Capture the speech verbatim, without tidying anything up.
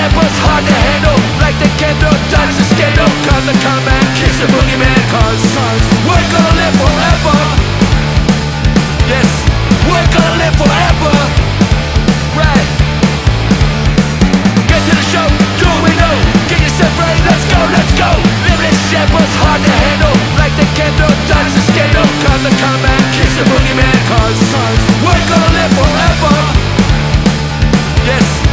shit was hard to handle, like the candle, dodge the scandal. Come to come and kiss the boogeyman, cause we're gonna live forever. Yes, we're gonna live forever. Right. Get to the show, do what we know. Get yourself ready, let's go, let's go. Living this shit was hard to handle, like the candle, dodge the scandal. Come to come and kiss the boogeyman, cause we're gonna live forever. Yes.